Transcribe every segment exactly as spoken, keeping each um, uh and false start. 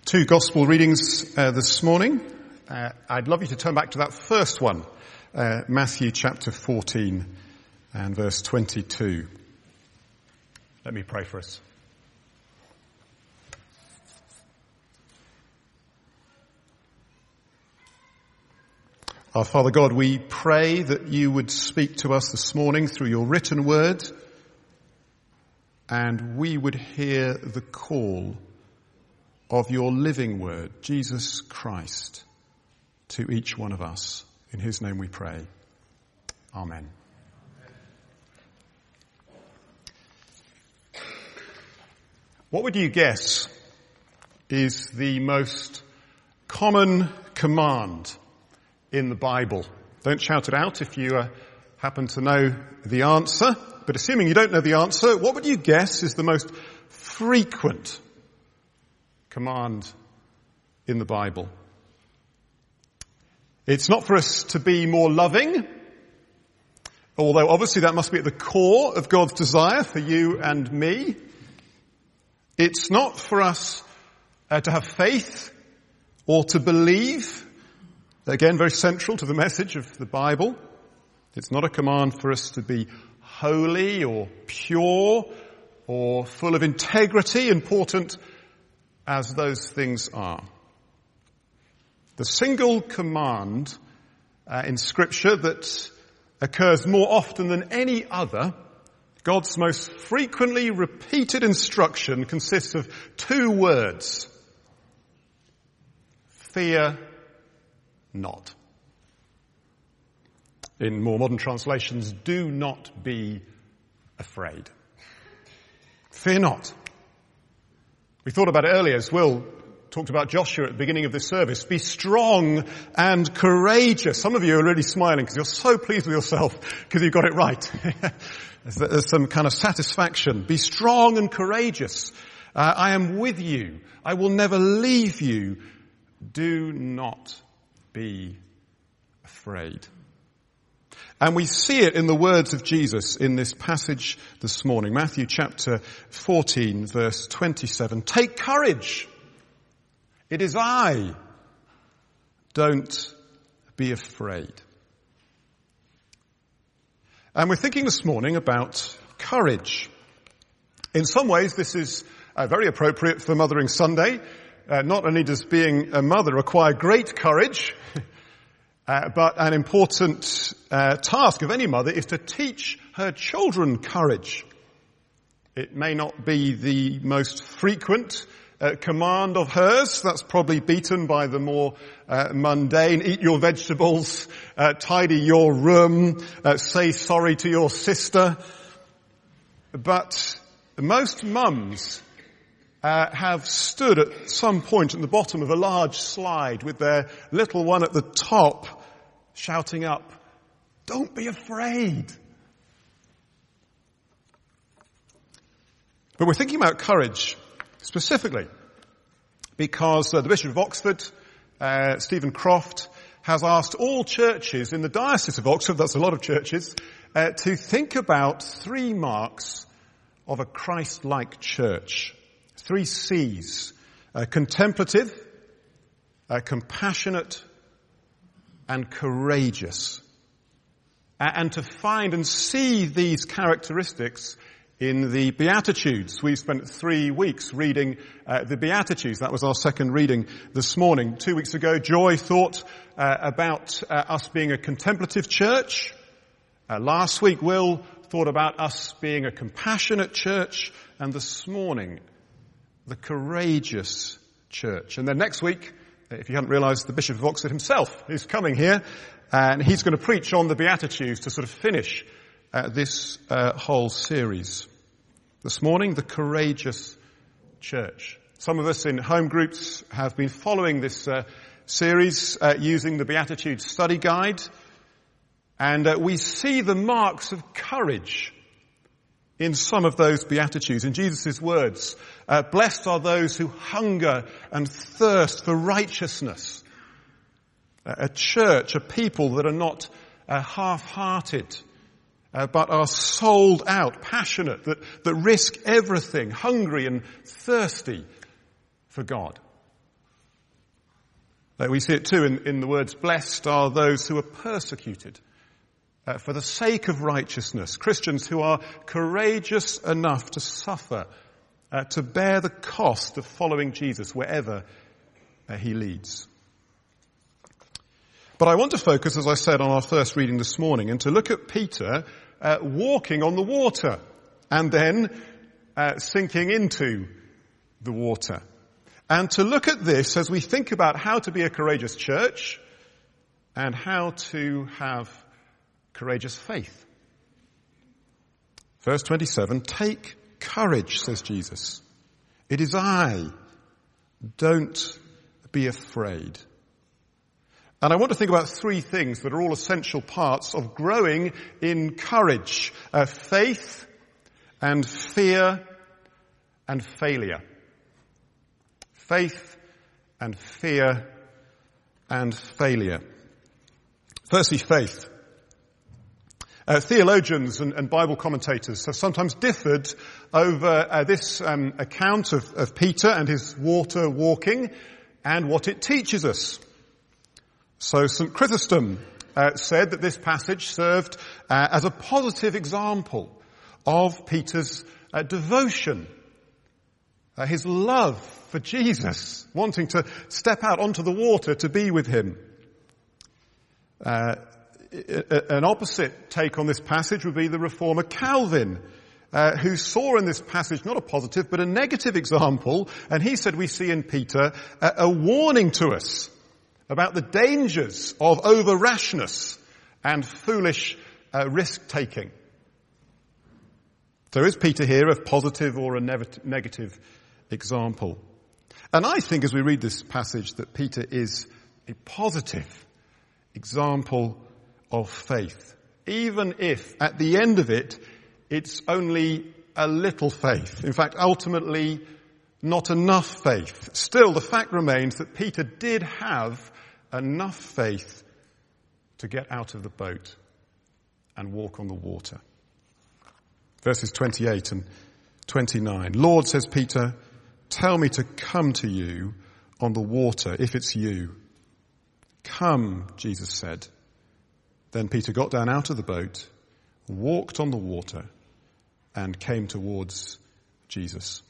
Two gospel readings uh, this morning. Uh, I'd love you to turn back to that first one, uh, Matthew chapter fourteen and verse twenty-two. Let me pray for us. Our Father God, we pray that you would speak to us this morning through your written word, and we would hear the call of your living word, Jesus Christ, to each one of us. In his name we pray. Amen. What would you guess is the most common command in the Bible? Don't shout it out if you uh, happen to know the answer, but assuming you don't know the answer, what would you guess is the most frequent command in the Bible? It's not for us to be more loving, although obviously that must be at the core of God's desire for you and me. It's not for us uh, to have faith or to believe. Again, very central to the message of the Bible. It's not a command for us to be holy or pure or full of integrity, important as those things are. The single command uh, in Scripture that occurs more often than any other, God's most frequently repeated instruction, consists of two words: fear not. In more modern translations, do not be afraid. Fear not. We thought about it earlier as Will talked about Joshua at the beginning of this service. Be strong and courageous. Some of you are really smiling because you're so pleased with yourself because you got it right. There's some kind of satisfaction. Be strong and courageous. Uh, I am with you. I will never leave you. Do not be afraid. And we see it in the words of Jesus in this passage this morning. Matthew chapter fourteen, verse twenty-seven. Take courage. It is I. Don't be afraid. And we're thinking this morning about courage. In some ways, this is uh, very appropriate for Mothering Sunday. Uh, not only does being a mother require great courage, uh, but an important uh, task of any mother is to teach her children courage. It may not be the most frequent uh, command of hers. That's probably beaten by the more uh, mundane: eat your vegetables, uh, tidy your room, uh, say sorry to your sister. But most mums Uh, have stood at some point at the bottom of a large slide with their little one at the top shouting up, "Don't be afraid." But we're thinking about courage specifically because uh, the Bishop of Oxford, uh, Stephen Croft, has asked all churches in the Diocese of Oxford, that's a lot of churches, uh, to think about three marks of a Christ-like church. Three C's: uh, contemplative, uh, compassionate, and courageous. Uh, and to find and see these characteristics in the Beatitudes. We spent three weeks reading uh, the Beatitudes. That was our second reading this morning. Two weeks ago, Joy thought uh, about uh, us being a contemplative church. Uh, last week, Will thought about us being a compassionate church. And this morning, the courageous church. And then next week, if you hadn't realized, the Bishop of Oxford himself is coming here, and he's going to preach on the Beatitudes to sort of finish uh, this uh, whole series. This morning, the courageous church. Some of us in home groups have been following this uh, series uh, using the Beatitudes study guide, and uh, we see the marks of courage in some of those Beatitudes. In Jesus' words, uh, blessed are those who hunger and thirst for righteousness. A church, a people that are not uh, half-hearted, uh, but are sold out, passionate, that, that risk everything, hungry and thirsty for God. Uh, we see it too in, in the words, blessed are those who are persecuted uh, for the sake of righteousness. Christians who are courageous enough to suffer, uh, to bear the cost of following Jesus wherever uh, he leads. But I want to focus, as I said on our first reading this morning, and to look at Peter uh, walking on the water and then uh, sinking into the water. And to look at this as we think about how to be a courageous church and how to have courageous faith. Verse twenty-seven, take courage, says Jesus. It is I. Don't be afraid. And I want to think about three things that are all essential parts of growing in courage. Uh, faith and fear and failure. Faith and fear and failure. Firstly, faith. Uh, theologians and, and Bible commentators have sometimes differed over uh, this um, account of, of Peter and his water walking and what it teaches us. So Saint Chrysostom uh, said that this passage served uh, as a positive example of Peter's uh, devotion, uh, his love for Jesus, wanting to step out onto the water to be with him. Uh, an opposite take on this passage would be the reformer Calvin, uh, who saw in this passage not a positive but a negative example, and he said we see in Peter a, a warning to us about the dangers of over-rashness and foolish uh, risk-taking. So is Peter here a positive or a negative example? And I think as we read this passage that Peter is a positive example of faith, even if at the end of it, it's only a little faith. In fact, ultimately, not enough faith. Still, the fact remains that Peter did have enough faith to get out of the boat and walk on the water. Verses twenty-eight and twenty-nine. Lord, says Peter, tell me to come to you on the water if it's you. Come, Jesus said. Then Peter got down out of the boat, walked on the water, and came towards Jesus.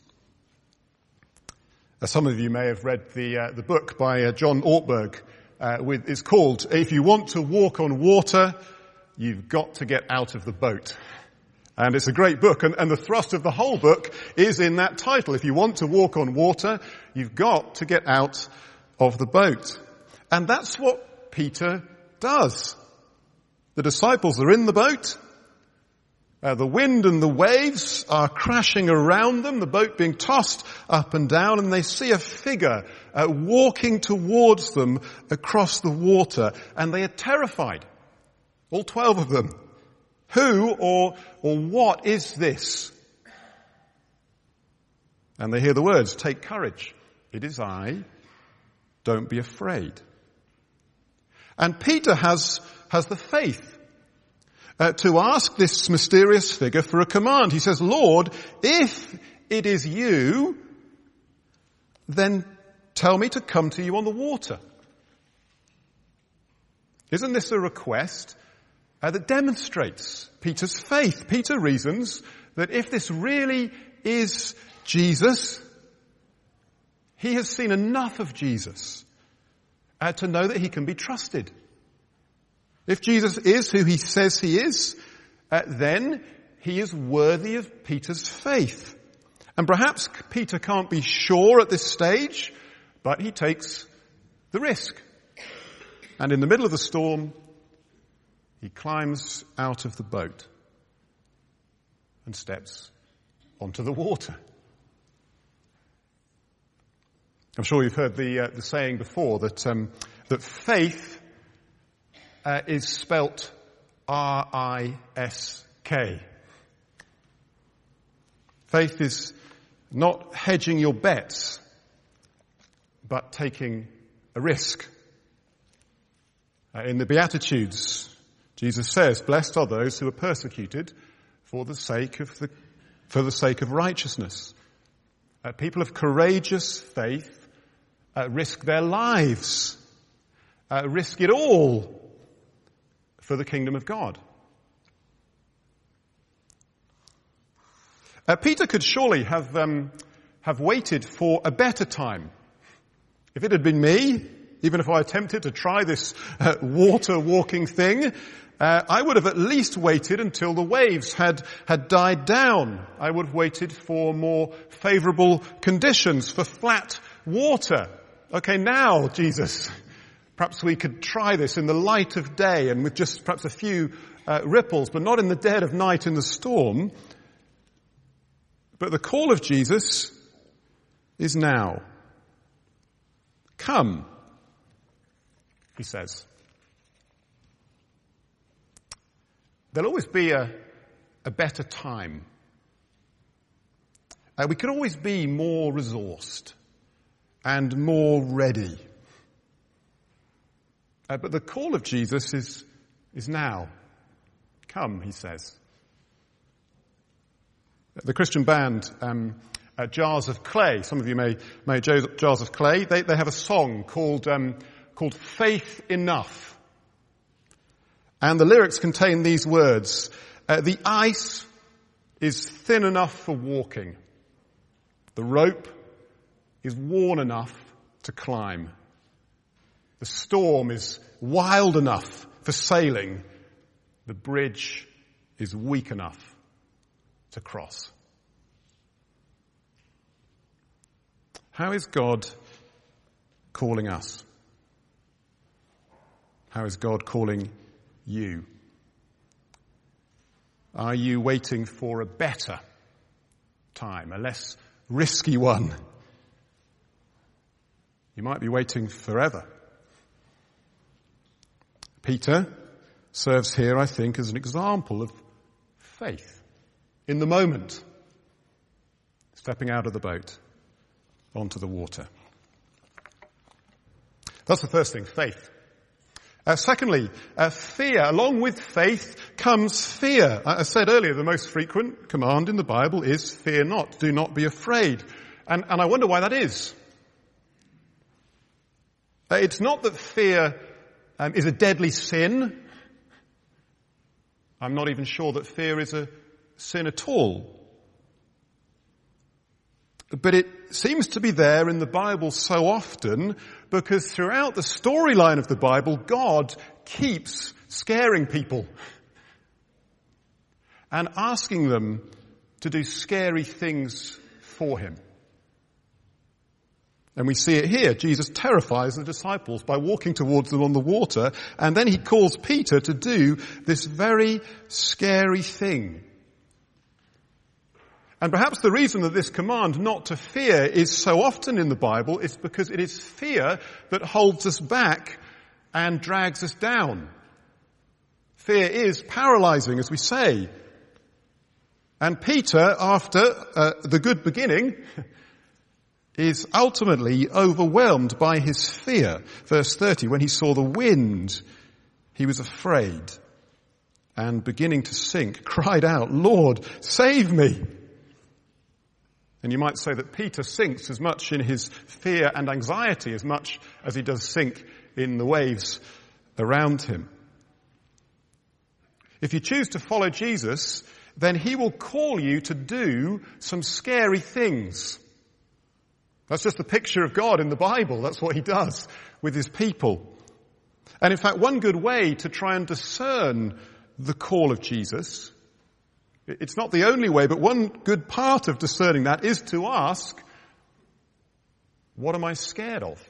Uh, some of you may have read the uh, the book by uh, John Ortberg. Uh, with, it's called, If You Want to Walk on Water, You've Got to Get Out of the Boat. And it's a great book, and, and the thrust of the whole book is in that title. If you want to walk on water, you've got to get out of the boat. And that's what Peter does. The disciples are in the boat. Uh, the wind and the waves are crashing around them, the boat being tossed up and down, and they see a figure uh, walking towards them across the water, and they are terrified. All twelve of them. Who or, or what is this? And they hear the words, take courage. It is I. Don't be afraid. And Peter has, has the faith Uh, to ask this mysterious figure for a command. He says, Lord, if it is you, then tell me to come to you on the water. Isn't this a request uh, that demonstrates Peter's faith? Peter reasons that if this really is Jesus, he has seen enough of Jesus uh, to know that he can be trusted. If Jesus is who he says he is, uh, then he is worthy of Peter's faith. And perhaps Peter can't be sure at this stage, but he takes the risk. And in the middle of the storm, he climbs out of the boat and steps onto the water. I'm sure you've heard the, uh, the saying before that, um, that faith Uh, is spelt R I S K. Faith is not hedging your bets, but taking a risk. Uh, in the Beatitudes, Jesus says, blessed are those who are persecuted for the sake of the, for the sake of righteousness. Uh, people of courageous faith uh, risk their lives uh, risk it all for the kingdom of God. Uh, Peter could surely have um, have waited for a better time. If it had been me, even if I attempted to try this uh, water walking thing, uh, I would have at least waited until the waves had had died down. I would have waited for more favourable conditions, for flat water. Okay, now, Jesus, perhaps we could try this in the light of day and with just perhaps a few uh, ripples, but not in the dead of night in the storm. But the call of Jesus is now. Come, he says. There'll always be a, a better time. Uh, we could always be more resourced and more ready. Uh, but the call of Jesus is, is now. Come, he says. The Christian band, um, uh, Jars of Clay, some of you may may Jars of Clay, they, they have a song called, um, called Faith Enough. And the lyrics contain these words, uh, the ice is thin enough for walking. The rope is worn enough to climb. The storm is wild enough for sailing. The bridge is weak enough to cross. How is God calling us? How is God calling you? Are you waiting for a better time, a less risky one? You might be waiting forever. Peter serves here, I think, as an example of faith. In the moment, stepping out of the boat onto the water. That's the first thing, faith. Uh, secondly, uh, fear. Along with faith comes fear. I said earlier, the most frequent command in the Bible is fear not, do not be afraid. And, and I wonder why that is. Uh, it's not that fear um, is a deadly sin. I'm not even sure that fear is a sin at all. But it seems to be there in the Bible so often because throughout the storyline of the Bible, God keeps scaring people and asking them to do scary things for him. And we see it here. Jesus terrifies the disciples by walking towards them on the water, and then he calls Peter to do this very scary thing. And perhaps the reason that this command not to fear is so often in the Bible is because it is fear that holds us back and drags us down. Fear is paralyzing, as we say. And Peter, after uh, the good beginning, is ultimately overwhelmed by his fear. Verse thirty, when he saw the wind, he was afraid and beginning to sink, cried out, "Lord, save me." And you might say that Peter sinks as much in his fear and anxiety as much as he does sink in the waves around him. If you choose to follow Jesus, then he will call you to do some scary things. That's just the picture of God in the Bible. That's what he does with his people. And in fact, one good way to try and discern the call of Jesus, it's not the only way, but one good part of discerning that is to ask, what am I scared of?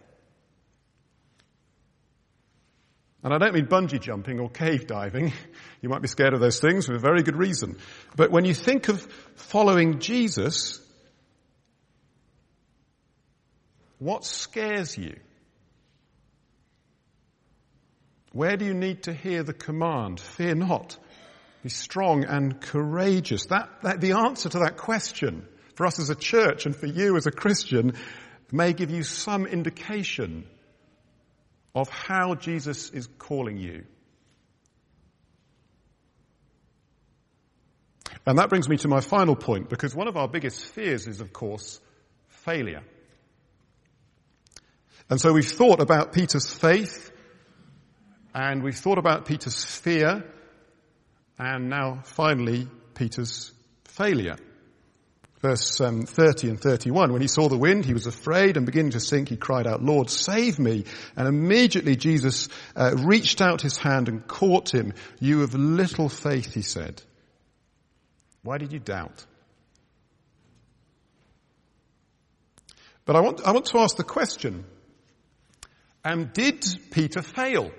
And I don't mean bungee jumping or cave diving. You might be scared of those things for a very good reason. But when you think of following Jesus, what scares you? Where do you need to hear the command, fear not? Be strong and courageous. That, that, the answer to that question for us as a church and for you as a Christian may give you some indication of how Jesus is calling you. And that brings me to my final point, because one of our biggest fears is, of course, failure. And so we've thought about Peter's faith And we've thought about Peter's fear, and now finally Peter's failure. Verse um, thirty and thirty-one, when he saw the wind, he was afraid, and beginning to sink, he cried out, "Lord, save me." And immediately Jesus uh, reached out his hand and caught him. "You of little faith," he said. Why did you doubt? But I want, I want to ask the question, um, did Peter fail?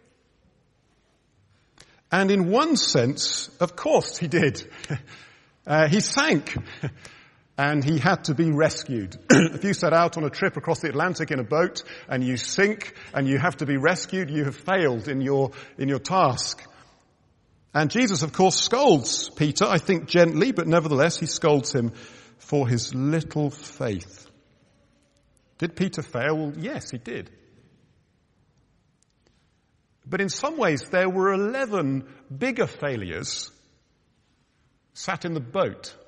And in one sense, of course he did. uh, he sank. And he had to be rescued. If you set out on a trip across the Atlantic in a boat and you sink and you have to be rescued, you have failed in your, in your task. And Jesus, of course, scolds Peter, I think gently, but nevertheless he scolds him for his little faith. Did Peter fail? Well, yes, he did. But in some ways there were eleven bigger failures sat in the boat.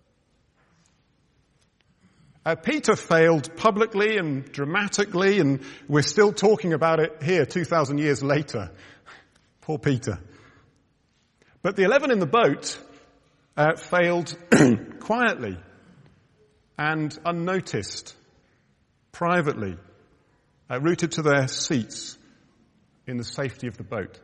Uh, Peter failed publicly and dramatically, and we're still talking about it here two thousand years later. Poor Peter. But the eleven in the boat uh, failed quietly and unnoticed, privately, uh, rooted to their seats in the safety of the boat.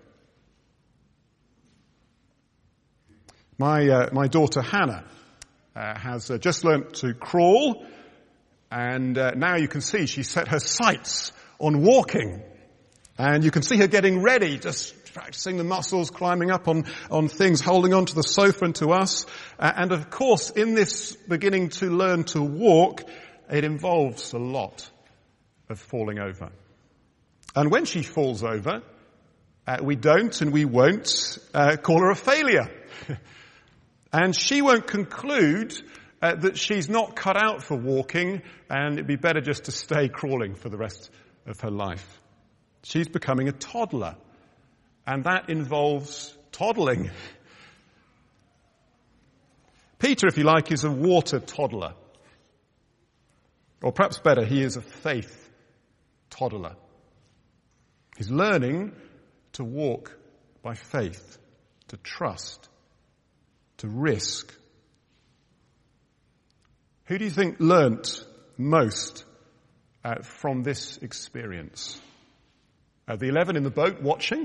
My uh, my daughter Hannah uh, has uh, just learnt to crawl. And uh, now you can see she's set her sights on walking. And you can see her getting ready, just practicing the muscles, climbing up on, on things, holding on to the sofa and to us. Uh, and of course, in this beginning to learn to walk, it involves a lot of falling over. And when she falls over, uh, we don't and we won't uh, call her a failure. And she won't conclude Uh, that she's not cut out for walking, and it'd be better just to stay crawling for the rest of her life. She's becoming a toddler, and that involves toddling. Peter, if you like, is a water toddler. Or perhaps better, he is a faith toddler. He's learning to walk by faith, to trust, to risk. Who do you think learnt most uh, from this experience? Uh, the eleven in the boat watching?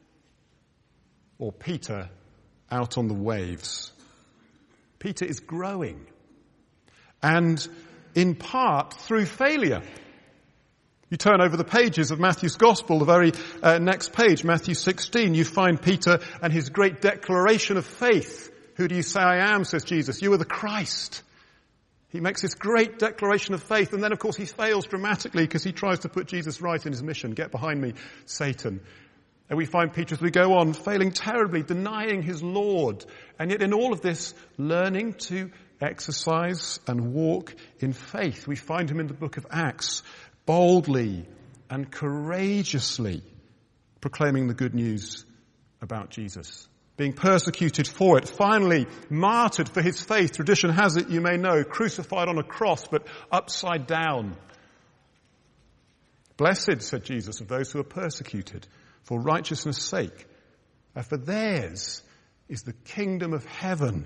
Or Peter out on the waves? Peter is growing. And in part through failure. You turn over the pages of Matthew's Gospel, the very uh, next page, Matthew sixteen, you find Peter and his great declaration of faith. "Who do you say I am?" says Jesus. "You are the Christ." He makes this great declaration of faith, and then of course he fails dramatically because he tries to put Jesus right in his mission. "Get behind me, Satan." And we find Peter, as we go on, failing terribly, denying his Lord. And yet in all of this, learning to exercise and walk in faith. We find him in the book of Acts, boldly and courageously proclaiming the good news about Jesus. Being persecuted for it, finally martyred for his faith. Tradition has it, you may know, crucified on a cross, but upside down. "Blessed," said Jesus, "of those who are persecuted for righteousness' sake, for theirs is the kingdom of heaven."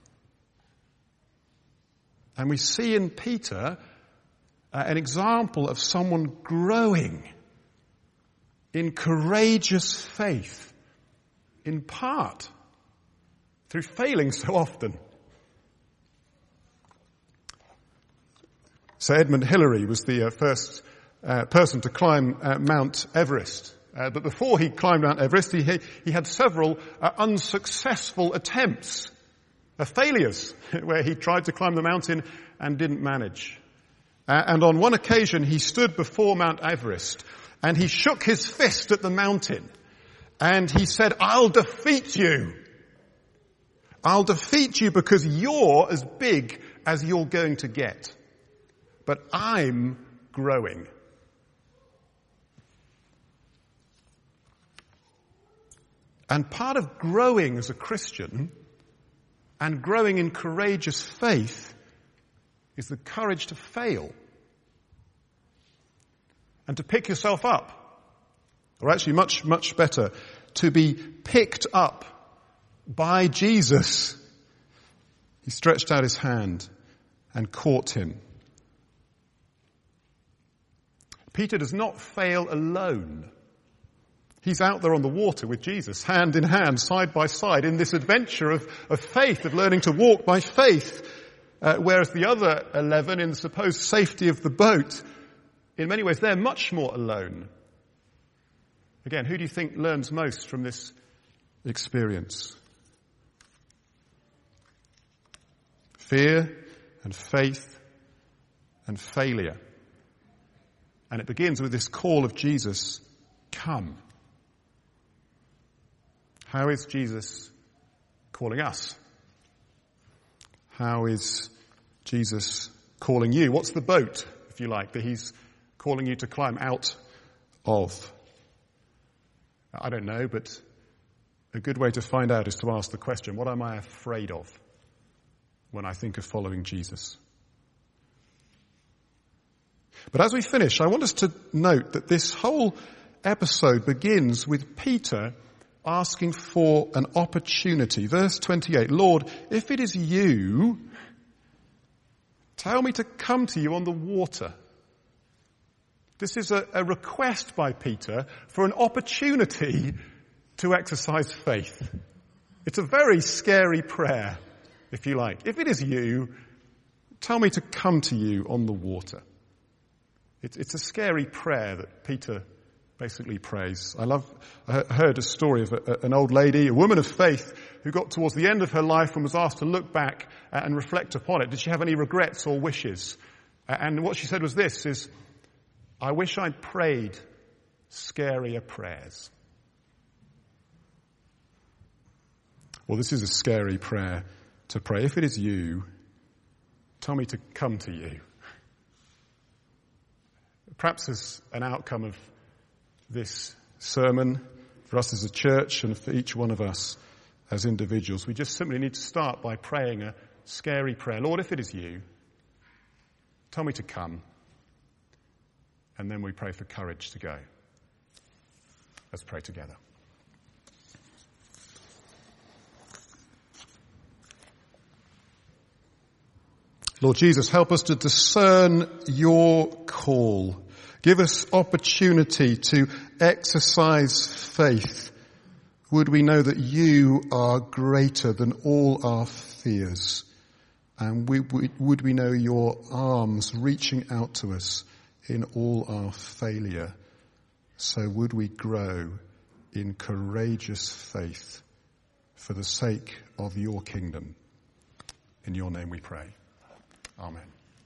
And we see in Peter uh, an example of someone growing in courageous faith, in part through failing so often. Sir Edmund Hillary was the uh, first uh, person to climb uh, Mount Everest. Uh, but before he climbed Mount Everest, he, he had several uh, unsuccessful attempts, uh, failures, where he tried to climb the mountain and didn't manage. Uh, and on one occasion, he stood before Mount Everest and he shook his fist at the mountain. And he said, "I'll defeat you. I'll defeat you because you're as big as you're going to get. But I'm growing." And part of growing as a Christian and growing in courageous faith is the courage to fail and to pick yourself up or actually much, much better, to be picked up by Jesus. He stretched out his hand and caught him. Peter does not fail alone. He's out there on the water with Jesus, hand in hand, side by side, in this adventure of, of faith, of learning to walk by faith. Uh, whereas the other eleven, in the supposed safety of the boat, in many ways they're much more alone. Again, who do you think learns most from this experience? Fear and faith and failure. And it begins with this call of Jesus, come. How is Jesus calling us? How is Jesus calling you? What's the boat, if you like, that he's calling you to climb out of? I don't know, but a good way to find out is to ask the question, what am I afraid of when I think of following Jesus? But as we finish, I want us to note that this whole episode begins with Peter asking for an opportunity. Verse twenty-eight, Lord, if it is you, tell me to come to you on the water. This is a, a request by Peter for an opportunity to exercise faith. It's a very scary prayer, if you like. If it is you, tell me to come to you on the water. It's, it's a scary prayer that Peter basically prays. I love, I heard a story of a, an old lady, a woman of faith, who got towards the end of her life and was asked to look back and reflect upon it. Did she have any regrets or wishes? And what she said was this, is, I wish I'd prayed scarier prayers. Well, this is a scary prayer to pray. If it is you, tell me to come to you. Perhaps as an outcome of this sermon, for us as a church and for each one of us as individuals, we just simply need to start by praying a scary prayer. Lord, if it is you, tell me to come. And then we pray for courage to go. Let's pray together. Lord Jesus, help us to discern your call. Give us opportunity to exercise faith. Would we know that you are greater than all our fears? And we, we, would we know your arms reaching out to us in all our failure? So would we grow in courageous faith for the sake of your kingdom. In your name we pray. Amen.